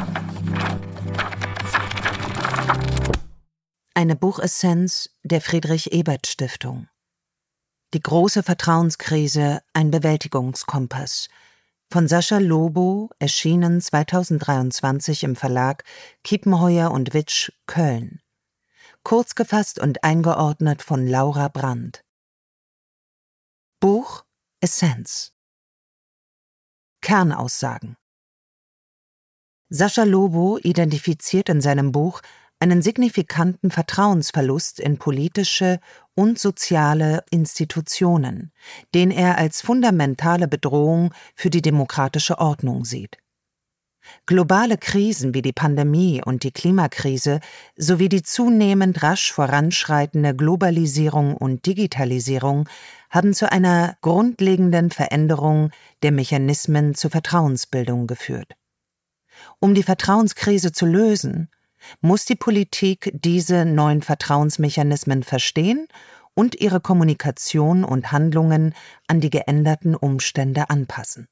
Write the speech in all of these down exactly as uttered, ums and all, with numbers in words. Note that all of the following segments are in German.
Eine Buchessenz der Friedrich-Ebert-Stiftung. Die große Vertrauenskrise, ein Bewältigungskompass. Von Sascha Lobo, erschienen zweitausenddreiundzwanzig im Verlag Kiepenheuer und Witsch, Köln. Kurz gefasst und eingeordnet von Laura Brandt. Buch Essenz. Kernaussagen. Sascha Lobo identifiziert in seinem Buch einen signifikanten Vertrauensverlust in politische und soziale Institutionen, den er als fundamentale Bedrohung für die demokratische Ordnung sieht. Globale Krisen wie die Pandemie und die Klimakrise sowie die zunehmend rasch voranschreitende Globalisierung und Digitalisierung haben zu einer grundlegenden Veränderung der Mechanismen zur Vertrauensbildung geführt. Um die Vertrauenskrise zu lösen, muss die Politik diese neuen Vertrauensmechanismen verstehen und ihre Kommunikation und Handlungen an die geänderten Umstände anpassen.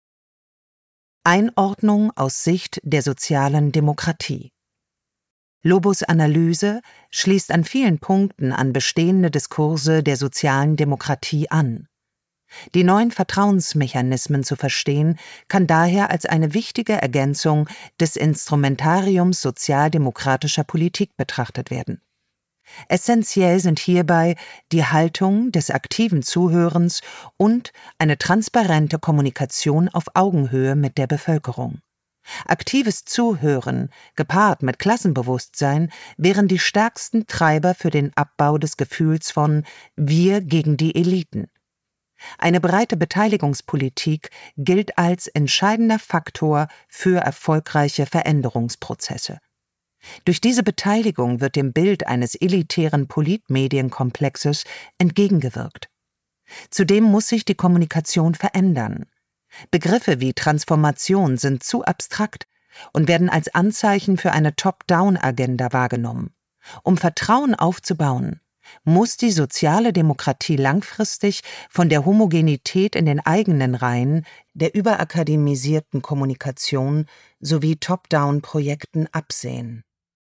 Einordnung aus Sicht der sozialen Demokratie. Lobos Analyse schließt an vielen Punkten an bestehende Diskurse der sozialen Demokratie an. Die neuen Vertrauensmechanismen zu verstehen, kann daher als eine wichtige Ergänzung des Instrumentariums sozialdemokratischer Politik betrachtet werden. Essentiell sind hierbei die Haltung des aktiven Zuhörens und eine transparente Kommunikation auf Augenhöhe mit der Bevölkerung. Aktives Zuhören, gepaart mit Klassenbewusstsein, wären die stärksten Treiber für den Abbau des Gefühls von Wir gegen die Eliten. Eine breite Beteiligungspolitik gilt als entscheidender Faktor für erfolgreiche Veränderungsprozesse. Durch diese Beteiligung wird dem Bild eines elitären Politmedienkomplexes entgegengewirkt. Zudem muss sich die Kommunikation verändern. Begriffe wie Transformation sind zu abstrakt und werden als Anzeichen für eine Top-Down-Agenda wahrgenommen. Um Vertrauen aufzubauen, muss die soziale Demokratie langfristig von der Homogenität in den eigenen Reihen, der überakademisierten Kommunikation sowie Top-Down-Projekten absehen.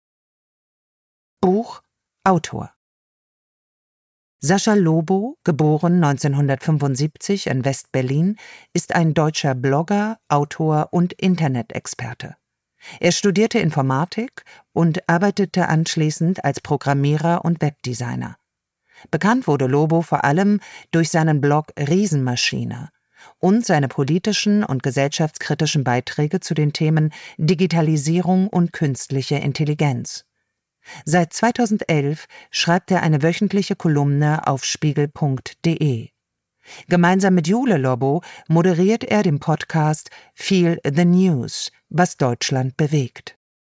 Buch Autor. Sascha Lobo, geboren neunzehnhundertfünfundsiebzig in West-Berlin, ist ein deutscher Blogger, Autor und Internet-Experte. Er studierte Informatik und arbeitete anschließend als Programmierer und Webdesigner. Bekannt wurde Lobo vor allem durch seinen Blog Riesenmaschine und seine politischen und gesellschaftskritischen Beiträge zu den Themen Digitalisierung und künstliche Intelligenz. Seit zweitausendelf schreibt er eine wöchentliche Kolumne auf spiegel punkt de. Gemeinsam mit Jule Lobo moderiert er den Podcast Feel the News, was Deutschland bewegt.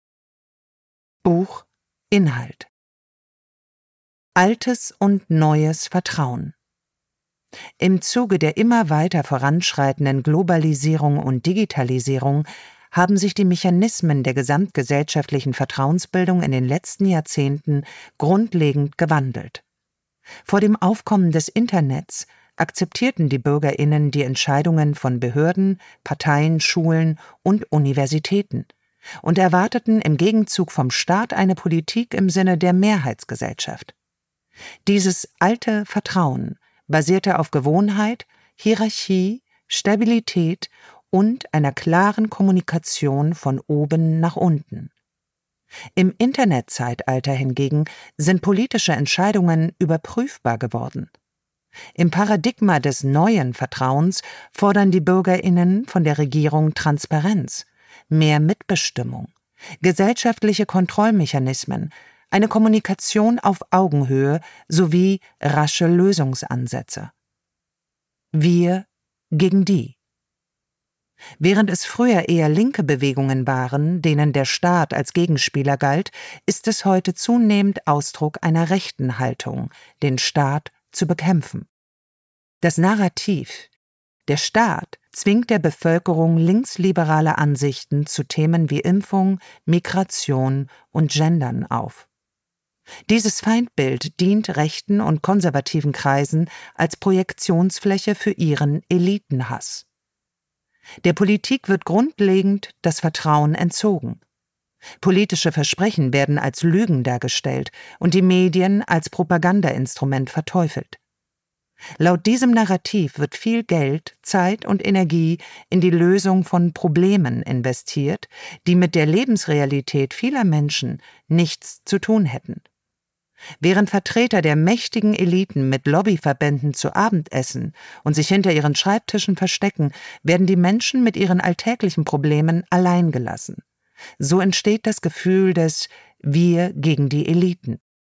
Buch Inhalt. Altes und neues Vertrauen. Im Zuge der immer weiter voranschreitenden Globalisierung und Digitalisierung haben sich die Mechanismen der gesamtgesellschaftlichen Vertrauensbildung in den letzten Jahrzehnten grundlegend gewandelt. Vor dem Aufkommen des Internets akzeptierten die BürgerInnen die Entscheidungen von Behörden, Parteien, Schulen und Universitäten und erwarteten im Gegenzug vom Staat eine Politik im Sinne der Mehrheitsgesellschaft. Dieses alte Vertrauen basierte auf Gewohnheit, Hierarchie, Stabilität und einer klaren Kommunikation von oben nach unten. Im Internetzeitalter hingegen sind politische Entscheidungen überprüfbar geworden. Im Paradigma des neuen Vertrauens fordern die BürgerInnen von der Regierung Transparenz, mehr Mitbestimmung, gesellschaftliche Kontrollmechanismen, eine Kommunikation auf Augenhöhe sowie rasche Lösungsansätze. Wir gegen die. Während es früher eher linke Bewegungen waren, denen der Staat als Gegenspieler galt, ist es heute zunehmend Ausdruck einer rechten Haltung, den Staat zu bekämpfen. Das Narrativ, der Staat zwingt der Bevölkerung linksliberale Ansichten zu Themen wie Impfung, Migration und Gendern auf. Dieses Feindbild dient rechten und konservativen Kreisen als Projektionsfläche für ihren Elitenhass. Der Politik wird grundlegend das Vertrauen entzogen. Politische Versprechen werden als Lügen dargestellt und die Medien als Propagandainstrument verteufelt. Laut diesem Narrativ wird viel Geld, Zeit und Energie in die Lösung von Problemen investiert, die mit der Lebensrealität vieler Menschen nichts zu tun hätten. Während Vertreter der mächtigen Eliten mit Lobbyverbänden zu Abend essen und sich hinter ihren Schreibtischen verstecken, werden die Menschen mit ihren alltäglichen Problemen allein gelassen. So entsteht das Gefühl des Wir gegen die Eliten.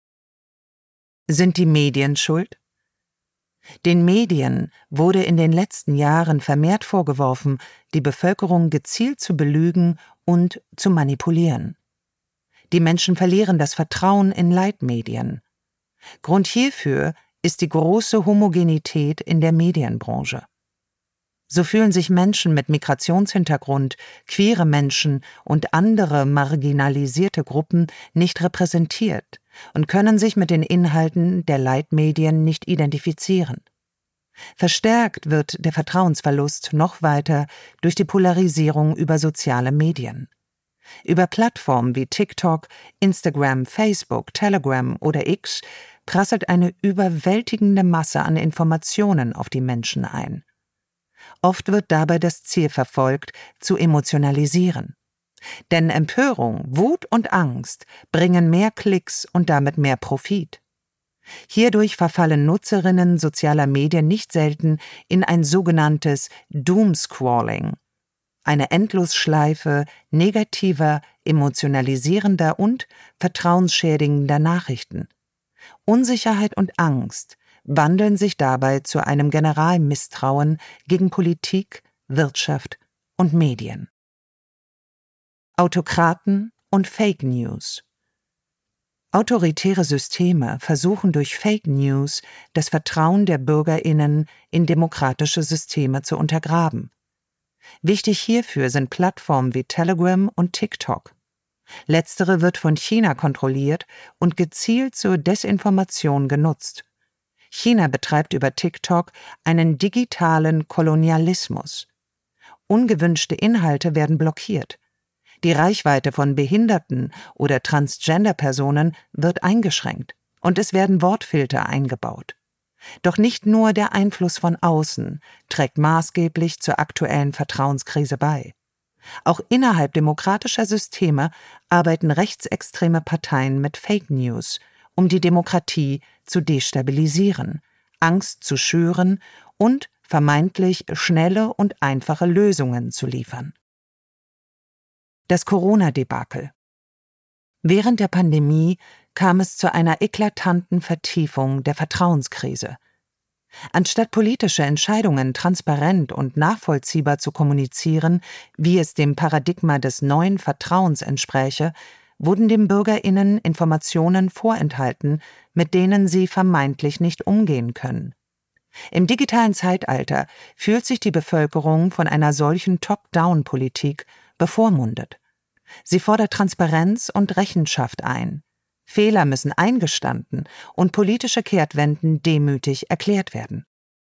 Sind die Medien schuld? Den Medien wurde in den letzten Jahren vermehrt vorgeworfen, die Bevölkerung gezielt zu belügen und zu manipulieren. Die Menschen verlieren das Vertrauen in Leitmedien. Grund hierfür ist die große Homogenität in der Medienbranche. So fühlen sich Menschen mit Migrationshintergrund, queere Menschen und andere marginalisierte Gruppen nicht repräsentiert und können sich mit den Inhalten der Leitmedien nicht identifizieren. Verstärkt wird der Vertrauensverlust noch weiter durch die Polarisierung über soziale Medien. Über Plattformen wie TikTok, Instagram, Facebook, Telegram oder X prasselt eine überwältigende Masse an Informationen auf die Menschen ein. Oft wird dabei das Ziel verfolgt, zu emotionalisieren. Denn Empörung, Wut und Angst bringen mehr Klicks und damit mehr Profit. Hierdurch verfallen Nutzerinnen sozialer Medien nicht selten in ein sogenanntes Doomscrolling, eine Endlosschleife negativer, emotionalisierender und vertrauensschädigender Nachrichten. Unsicherheit und Angst wandeln sich dabei zu einem Generalmisstrauen gegen Politik, Wirtschaft und Medien. Autokraten und Fake News. Autoritäre Systeme versuchen durch Fake News das Vertrauen der BürgerInnen in demokratische Systeme zu untergraben. Wichtig hierfür sind Plattformen wie Telegram und TikTok. Letztere wird von China kontrolliert und gezielt zur Desinformation genutzt. China betreibt über TikTok einen digitalen Kolonialismus. Ungewünschte Inhalte werden blockiert. Die Reichweite von Behinderten oder Transgender-Personen wird eingeschränkt und es werden Wortfilter eingebaut. Doch nicht nur der Einfluss von außen trägt maßgeblich zur aktuellen Vertrauenskrise bei. Auch innerhalb demokratischer Systeme arbeiten rechtsextreme Parteien mit Fake News, um die Demokratie zu destabilisieren, Angst zu schüren und vermeintlich schnelle und einfache Lösungen zu liefern. Das Corona-Debakel. Während der Pandemie kam es zu einer eklatanten Vertiefung der Vertrauenskrise. Anstatt politische Entscheidungen transparent und nachvollziehbar zu kommunizieren, wie es dem Paradigma des neuen Vertrauens entspräche, wurden den BürgerInnen Informationen vorenthalten, mit denen sie vermeintlich nicht umgehen können. Im digitalen Zeitalter fühlt sich die Bevölkerung von einer solchen Top-Down-Politik bevormundet. Sie fordert Transparenz und Rechenschaft ein. Fehler müssen eingestanden und politische Kehrtwenden demütig erklärt werden.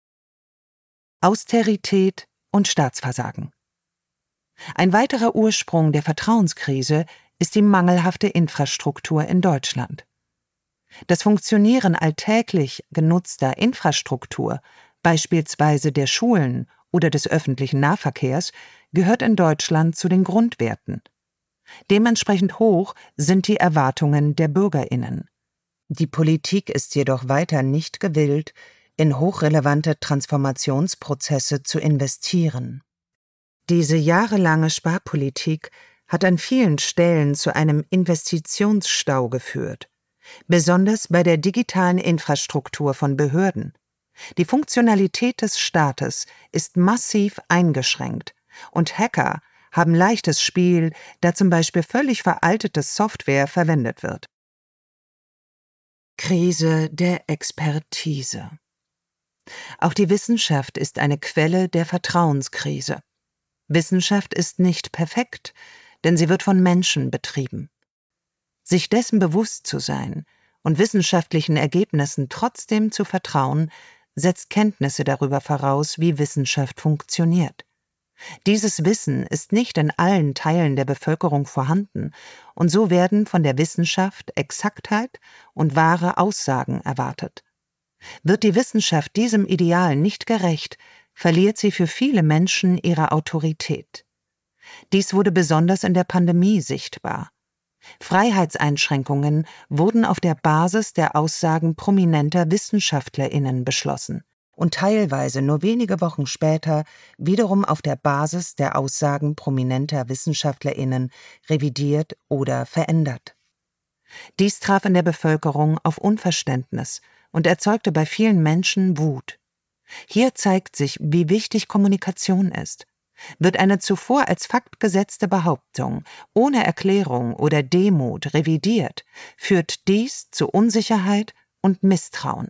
Austerität und Staatsversagen. Ein weiterer Ursprung der Vertrauenskrise ist die mangelhafte Infrastruktur in Deutschland. Das Funktionieren alltäglich genutzter Infrastruktur, beispielsweise der Schulen oder des öffentlichen Nahverkehrs, gehört in Deutschland zu den Grundwerten. Dementsprechend hoch sind die Erwartungen der BürgerInnen. Die Politik ist jedoch weiter nicht gewillt, in hochrelevante Transformationsprozesse zu investieren. Diese jahrelange Sparpolitik hat an vielen Stellen zu einem Investitionsstau geführt, besonders bei der digitalen Infrastruktur von Behörden. Die Funktionalität des Staates ist massiv eingeschränkt und Hacker haben leichtes Spiel, da zum Beispiel völlig veraltete Software verwendet wird. Krise der Expertise. Auch die Wissenschaft ist eine Quelle der Vertrauenskrise. Wissenschaft ist nicht perfekt, denn sie wird von Menschen betrieben. Sich dessen bewusst zu sein und wissenschaftlichen Ergebnissen trotzdem zu vertrauen, setzt Kenntnisse darüber voraus, wie Wissenschaft funktioniert. Dieses Wissen ist nicht in allen Teilen der Bevölkerung vorhanden, und so werden von der Wissenschaft Exaktheit und wahre Aussagen erwartet. Wird die Wissenschaft diesem Ideal nicht gerecht, verliert sie für viele Menschen ihre Autorität. Dies wurde besonders in der Pandemie sichtbar. Freiheitseinschränkungen wurden auf der Basis der Aussagen prominenter WissenschaftlerInnen beschlossen und teilweise nur wenige Wochen später wiederum auf der Basis der Aussagen prominenter WissenschaftlerInnen revidiert oder verändert. Dies traf in der Bevölkerung auf Unverständnis und erzeugte bei vielen Menschen Wut. Hier zeigt sich, wie wichtig Kommunikation ist. Wird eine zuvor als Fakt gesetzte Behauptung ohne Erklärung oder Demut revidiert, führt dies zu Unsicherheit und Misstrauen.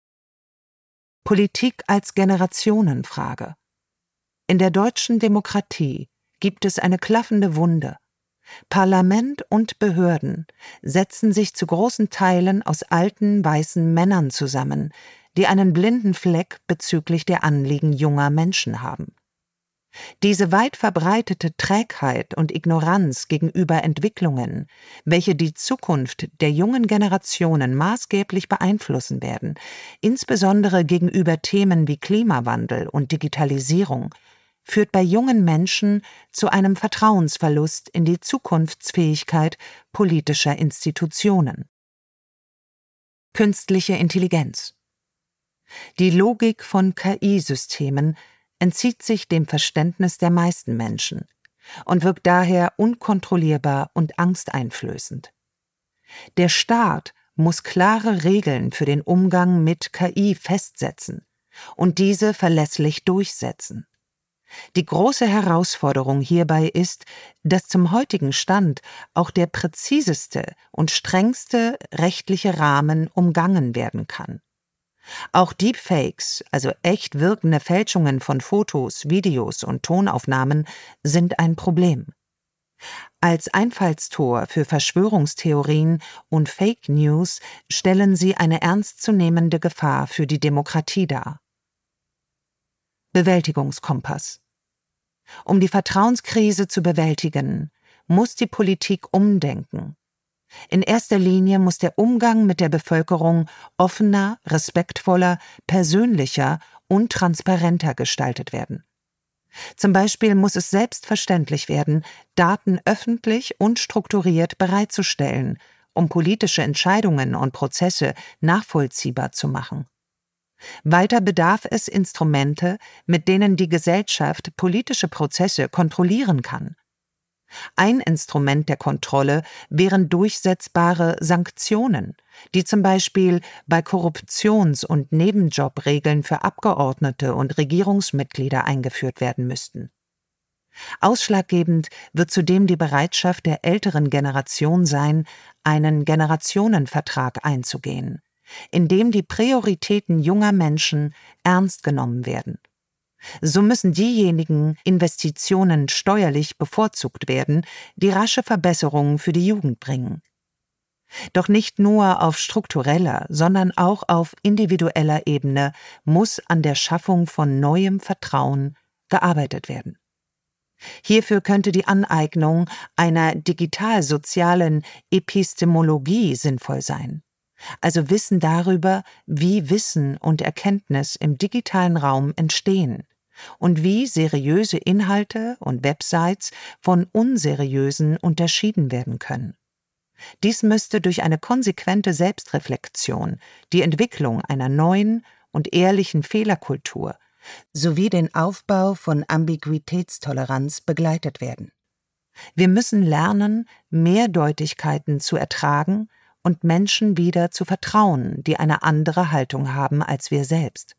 Politik als Generationenfrage. In der deutschen Demokratie gibt es eine klaffende Wunde. Parlament und Behörden setzen sich zu großen Teilen aus alten, weißen Männern zusammen, die einen blinden Fleck bezüglich der Anliegen junger Menschen haben. Diese weit verbreitete Trägheit und Ignoranz gegenüber Entwicklungen, welche die Zukunft der jungen Generationen maßgeblich beeinflussen werden, insbesondere gegenüber Themen wie Klimawandel und Digitalisierung, führt bei jungen Menschen zu einem Vertrauensverlust in die Zukunftsfähigkeit politischer Institutionen. Künstliche Intelligenz. Die Logik von K I-Systemen entzieht sich dem Verständnis der meisten Menschen und wirkt daher unkontrollierbar und angsteinflößend. Der Staat muss klare Regeln für den Umgang mit K I festsetzen und diese verlässlich durchsetzen. Die große Herausforderung hierbei ist, dass zum heutigen Stand auch der präziseste und strengste rechtliche Rahmen umgangen werden kann. Auch Deepfakes, also echt wirkende Fälschungen von Fotos, Videos und Tonaufnahmen, sind ein Problem. Als Einfallstor für Verschwörungstheorien und Fake News stellen sie eine ernstzunehmende Gefahr für die Demokratie dar. Bewältigungskompass. Um die Vertrauenskrise zu bewältigen, muss die Politik umdenken. In erster Linie muss der Umgang mit der Bevölkerung offener, respektvoller, persönlicher und transparenter gestaltet werden. Zum Beispiel muss es selbstverständlich werden, Daten öffentlich und strukturiert bereitzustellen, um politische Entscheidungen und Prozesse nachvollziehbar zu machen. Weiter bedarf es Instrumente, mit denen die Gesellschaft politische Prozesse kontrollieren kann. Ein Instrument der Kontrolle wären durchsetzbare Sanktionen, die zum Beispiel bei Korruptions- und Nebenjobregeln für Abgeordnete und Regierungsmitglieder eingeführt werden müssten. Ausschlaggebend wird zudem die Bereitschaft der älteren Generation sein, einen Generationenvertrag einzugehen, in dem die Prioritäten junger Menschen ernst genommen werden. So müssen diejenigen Investitionen steuerlich bevorzugt werden, die rasche Verbesserungen für die Jugend bringen. Doch nicht nur auf struktureller, sondern auch auf individueller Ebene muss an der Schaffung von neuem Vertrauen gearbeitet werden. Hierfür könnte die Aneignung einer digital-sozialen Epistemologie sinnvoll sein, also Wissen darüber, wie Wissen und Erkenntnis im digitalen Raum entstehen und wie seriöse Inhalte und Websites von unseriösen unterschieden werden können. Dies müsste durch eine konsequente Selbstreflexion, die Entwicklung einer neuen und ehrlichen Fehlerkultur sowie den Aufbau von Ambiguitätstoleranz begleitet werden. Wir müssen lernen, Mehrdeutigkeiten zu ertragen und Menschen wieder zu vertrauen, die eine andere Haltung haben als wir selbst.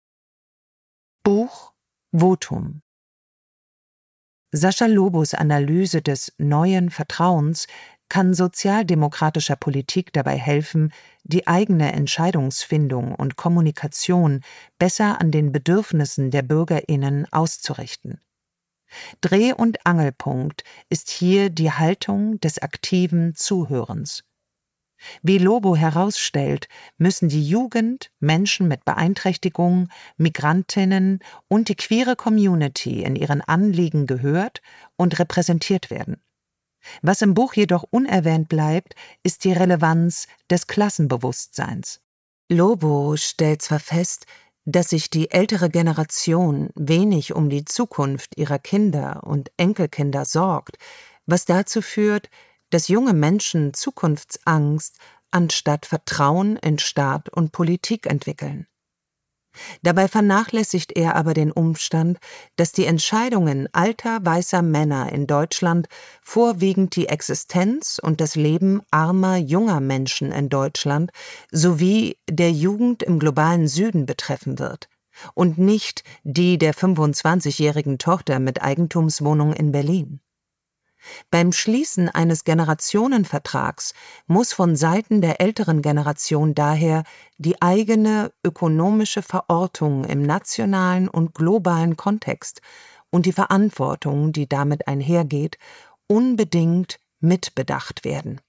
Buch Votum. Sascha Lobos Analyse des neuen Vertrauens kann sozialdemokratischer Politik dabei helfen, die eigene Entscheidungsfindung und Kommunikation besser an den Bedürfnissen der BürgerInnen auszurichten. Dreh- und Angelpunkt ist hier die Haltung des aktiven Zuhörens. Wie Lobo herausstellt, müssen die Jugend, Menschen mit Beeinträchtigungen, Migrantinnen und die queere Community in ihren Anliegen gehört und repräsentiert werden. Was im Buch jedoch unerwähnt bleibt, ist die Relevanz des Klassenbewusstseins. Lobo stellt zwar fest, dass sich die ältere Generation wenig um die Zukunft ihrer Kinder und Enkelkinder sorgt, was dazu führt, dass junge Menschen Zukunftsangst anstatt Vertrauen in Staat und Politik entwickeln. Dabei vernachlässigt er aber den Umstand, dass die Entscheidungen alter weißer Männer in Deutschland vorwiegend die Existenz und das Leben armer junger Menschen in Deutschland sowie der Jugend im globalen Süden betreffen wird und nicht die der fünfundzwanzigjährigen Tochter mit Eigentumswohnung in Berlin. Beim Schließen eines Generationenvertrags muss von Seiten der älteren Generation daher die eigene ökonomische Verortung im nationalen und globalen Kontext und die Verantwortung, die damit einhergeht, unbedingt mitbedacht werden.